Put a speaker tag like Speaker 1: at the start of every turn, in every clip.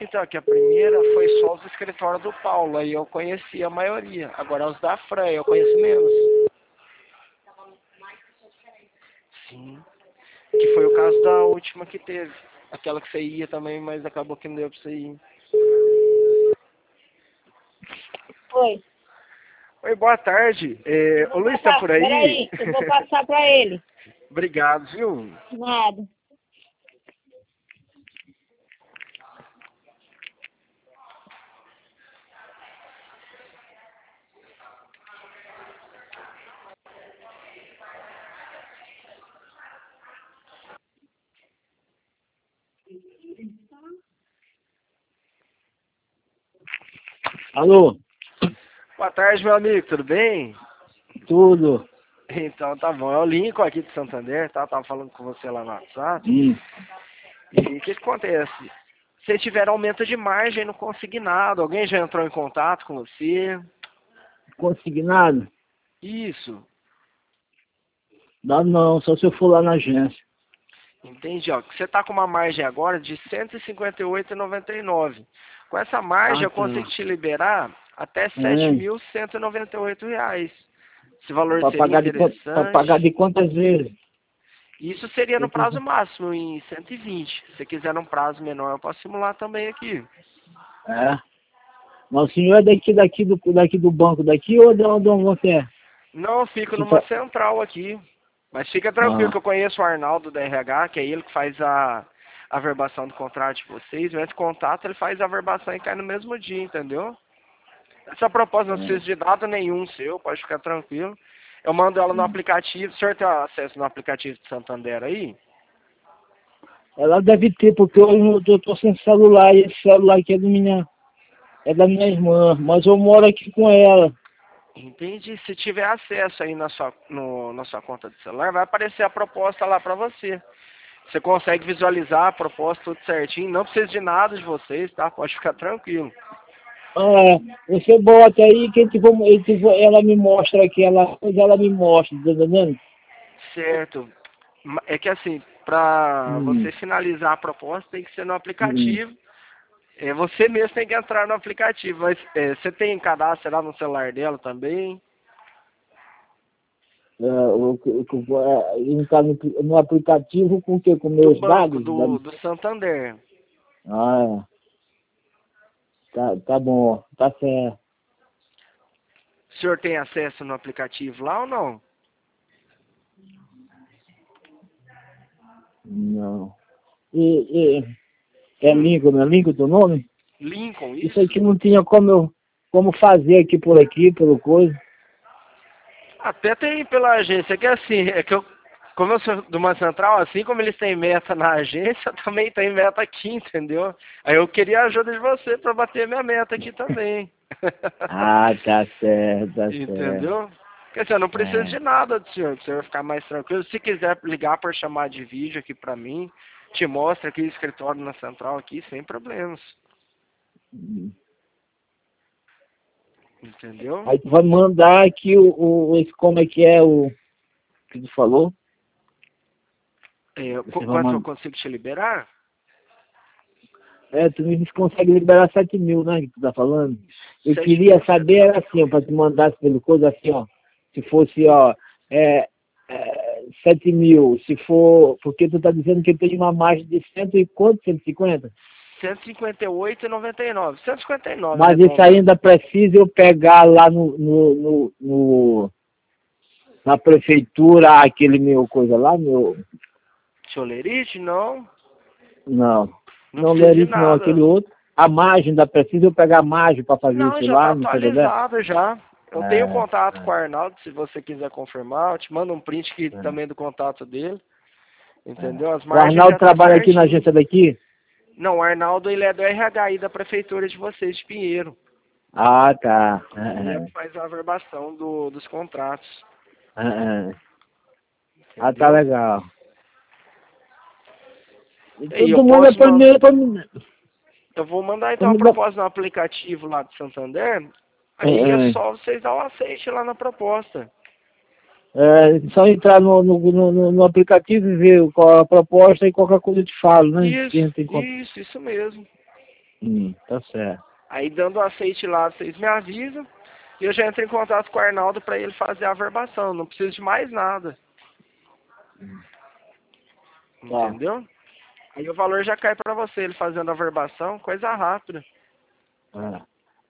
Speaker 1: Então, que a primeira foi só os escritórios do Paulo, aí eu conheci a maioria. Agora os da Fran, eu conheço menos. Sim. Que foi o caso da última que teve. Aquela que você ia também, mas acabou que não deu pra você ir.
Speaker 2: Oi.
Speaker 1: Oi, boa tarde. O Luiz tá por aí?
Speaker 2: Peraí, eu vou passar pra ele.
Speaker 1: Obrigado, viu?
Speaker 2: Nada.
Speaker 3: Alô?
Speaker 1: Boa tarde, meu amigo, tudo bem?
Speaker 3: Tudo.
Speaker 1: Então tá bom, é o Lincoln aqui de Santander, tá? Tava falando com você lá no WhatsApp. E o que acontece? Se tiver aumento de margem no consignado, alguém já entrou em contato com você?
Speaker 3: Consignado?
Speaker 1: Isso.
Speaker 3: Dá não, só se eu for lá na agência.
Speaker 1: Entendi, ó. Você tá com uma margem agora de R$ 158,99. Com essa margem eu consigo te liberar até R$ 7.198. Esse valor
Speaker 3: Pra
Speaker 1: seria
Speaker 3: pagar
Speaker 1: interessante.
Speaker 3: pra pagar de quantas vezes?
Speaker 1: Isso seria no prazo máximo, em 120. Se você quiser num prazo menor, eu posso simular também aqui.
Speaker 3: É. Mas o senhor é daqui do banco daqui ou de onde você é?
Speaker 1: Não, eu fico numa central aqui. Mas fica tranquilo que eu conheço o Arnaldo da RH, que é ele que faz a averbação do contrato de vocês. Esse contato, ele faz a averbação e cai no mesmo dia, entendeu? Essa proposta não precisa de dado nenhum seu, pode ficar tranquilo. Eu mando ela no aplicativo. O senhor tem acesso no aplicativo de Santander aí?
Speaker 3: Ela deve ter, porque eu tô sem celular, e esse celular aqui é da minha irmã, mas eu moro aqui com ela.
Speaker 1: Entendi. Se tiver acesso aí na sua conta de celular, vai aparecer a proposta lá para você. Você consegue visualizar a proposta tudo certinho. Não precisa de nada de vocês, tá? Pode ficar tranquilo.
Speaker 3: Você bota aí que ela me mostra aqui, ela me mostra, tá entendendo?
Speaker 1: Certo. É que assim, para você finalizar a proposta tem que ser no aplicativo. Você mesmo tem que entrar no aplicativo. Mas você tem cadastro lá no celular dela também?
Speaker 3: Entrar no aplicativo com o quê? Com meus dados?
Speaker 1: Do Santander.
Speaker 3: Tá bom, tá certo.
Speaker 1: O senhor tem acesso no aplicativo lá ou não?
Speaker 3: Não. É Lincoln teu nome?
Speaker 1: Lincoln,
Speaker 3: isso aqui não tinha como fazer aqui por aqui, pelo coisa.
Speaker 1: Até tem pela agência, que assim, como eu sou de uma central, assim como eles têm meta na agência, eu também tenho meta aqui, entendeu? Aí eu queria a ajuda de você para bater minha meta aqui também.
Speaker 3: Tá certo, tá certo.
Speaker 1: Entendeu? Porque assim, eu não preciso de nada do senhor, para o senhor ficar mais tranquilo. Se quiser ligar por chamar de vídeo aqui para mim, te mostra aqui o escritório na central aqui, sem problemas. Entendeu?
Speaker 3: Aí tu vai mandar aqui como é que é o que tu falou?
Speaker 1: Quanto eu consigo te liberar?
Speaker 3: Tu me consegue liberar 7.000, né, que tu tá falando? Eu queria saber, era assim, para te mandar pelo coisa assim, ó, se fosse, 7.000, se for, porque tu tá dizendo que eu tenho uma margem de cento e quanto, 150?
Speaker 1: 158,99. 159.
Speaker 3: Mas isso ainda precisa eu pegar lá na prefeitura, aquele meu coisa lá, meu...
Speaker 1: Cholerite, não?
Speaker 3: Não Lerite não, aquele outro. A margem da precisa eu pegar a margem para fazer isso
Speaker 1: já
Speaker 3: lá?
Speaker 1: Tá atualizado já. Eu tenho contato com o Arnaldo, se você quiser confirmar, eu te mando um print aqui também do contato dele. Entendeu? As
Speaker 3: O Arnaldo trabalha aqui na agência daqui?
Speaker 1: Não, o Arnaldo ele é do RH aí da prefeitura de vocês, de Pinheiro.
Speaker 3: Tá.
Speaker 1: Ele faz a averbação dos contratos.
Speaker 3: Tá legal.
Speaker 1: Todo mundo é primeiro para mim. Eu vou mandar então a proposta no aplicativo lá de Santander. Aí é só vocês dar o aceite lá na proposta.
Speaker 3: Só entrar no aplicativo e ver qual a proposta e qualquer coisa eu te falo, né?
Speaker 1: Isso mesmo.
Speaker 3: Tá certo.
Speaker 1: Aí dando o aceite lá, vocês me avisam. E eu já entro em contato com o Arnaldo para ele fazer a averbação. Não preciso de mais nada.
Speaker 3: Tá.
Speaker 1: Entendeu? Aí o valor já cai para você, ele fazendo a averbação, coisa rápida.
Speaker 3: Ah.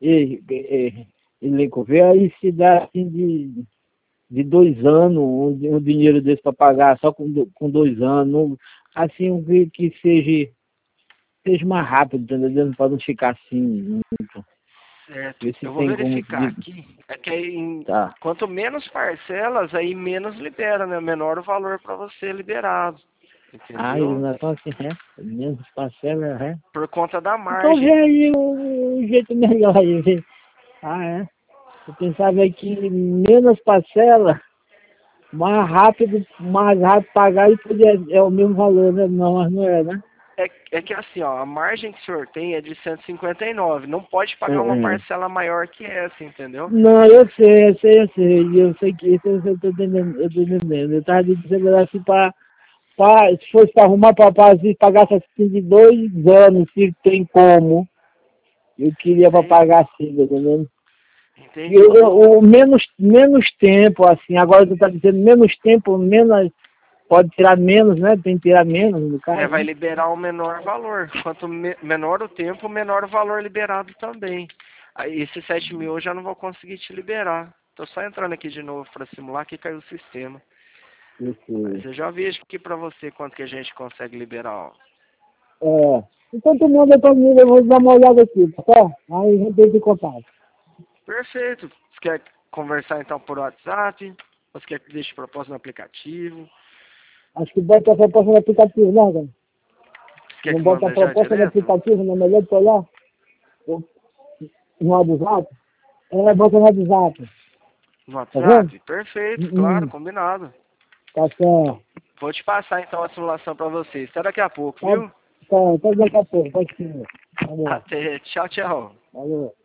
Speaker 3: E Lincoln, vê aí se dá assim de 2 anos, um dinheiro desse para pagar só com 2 anos. Assim, que seja mais rápido, entendeu? Para não ficar assim muito.
Speaker 1: Certo.
Speaker 3: Vê se
Speaker 1: Eu vou
Speaker 3: tem como.
Speaker 1: verificar aqui. É que aí,
Speaker 3: Tá.
Speaker 1: quanto menos parcelas, aí menos libera, né? Menor o valor para você liberado.
Speaker 3: Ah, eles
Speaker 1: Entendeu?
Speaker 3: não estão assim, menos parcela,
Speaker 1: Por conta da
Speaker 3: Então vê
Speaker 1: margem.
Speaker 3: aí o jeito melhor aí, vê. Ah, é? Eu pensava que menos parcela, mais rápido pagar e poder, é o mesmo valor, né? Não, mas não é, né?
Speaker 1: É que assim, ó, a margem que o senhor tem é de 159. Não pode
Speaker 3: É,
Speaker 1: pagar uma parcela maior que essa, entendeu?
Speaker 3: Não, eu sei. Eu sei que isso eu tô entendendo. Eu tava dizendo assim se fosse para arrumar para pagar assim de 2 anos, se tem como. Eu queria para
Speaker 1: Sim,
Speaker 3: pagar assim, tá entendendo? E
Speaker 1: entendi.
Speaker 3: o menos tempo, assim, agora tu tá dizendo menos tempo, pode tirar menos, né? Tem que tirar menos, no
Speaker 1: É,
Speaker 3: caso,
Speaker 1: vai
Speaker 3: né?
Speaker 1: liberar o menor valor. Quanto menor o tempo, menor o valor liberado também. Aí esse 7 mil eu já não vou conseguir te liberar. Tô só entrando aqui de novo para simular que caiu o sistema. Mas
Speaker 3: Isso.
Speaker 1: eu já vejo aqui para você quanto que a gente consegue liberar, ó.
Speaker 3: É. Então tu manda pra mim, eu vou dar uma olhada aqui, tá certo? Aí a gente entra em contato.
Speaker 1: Perfeito. Você quer conversar então por WhatsApp? Você quer que deixe proposta no aplicativo?
Speaker 3: Acho que bota a proposta no aplicativo, né, cara?
Speaker 1: Você quer
Speaker 3: Não
Speaker 1: que
Speaker 3: bota a
Speaker 1: manda já
Speaker 3: proposta no
Speaker 1: direto?
Speaker 3: aplicativo, não é melhor tu olhar? No WhatsApp? É, bota no WhatsApp.
Speaker 1: No
Speaker 3: Tá vendo?
Speaker 1: WhatsApp? Perfeito, claro,
Speaker 3: Hum,
Speaker 1: combinado.
Speaker 3: tá certo.
Speaker 1: Vou te passar então a simulação para vocês. Até daqui a pouco,
Speaker 3: Tá,
Speaker 1: viu?
Speaker 3: tá, daqui a pouco, pode ser. Valeu,
Speaker 1: Até. Tchau, tchau.
Speaker 3: valeu.